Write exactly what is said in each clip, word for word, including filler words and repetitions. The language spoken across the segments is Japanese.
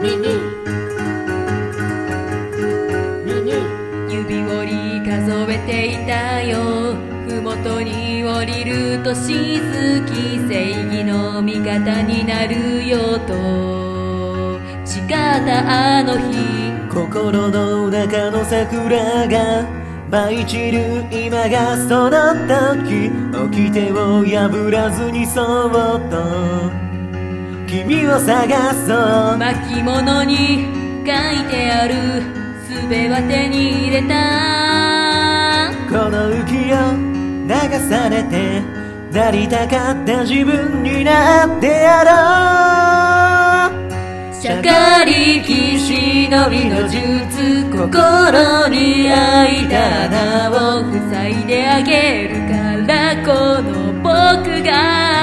指折り数えていたよ。ふもとに降りるとしずき、正義の味方になるよと誓ったあの日、 心の中の桜が舞い散る今がその時、掟を破らずにそっと君を探そう。 巻物に書いてある術は手に入れた。 この浮世流されてなりたかった自分になってやろう。 しゃかりき忍びの術、心に開いた穴を塞いであげるからこの僕が。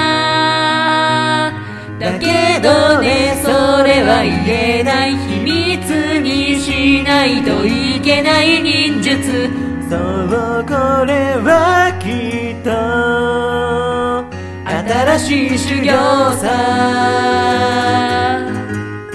だけどね、それは言えない、秘密にしないといけない忍術。 そう、これはきっと新しい修行さ。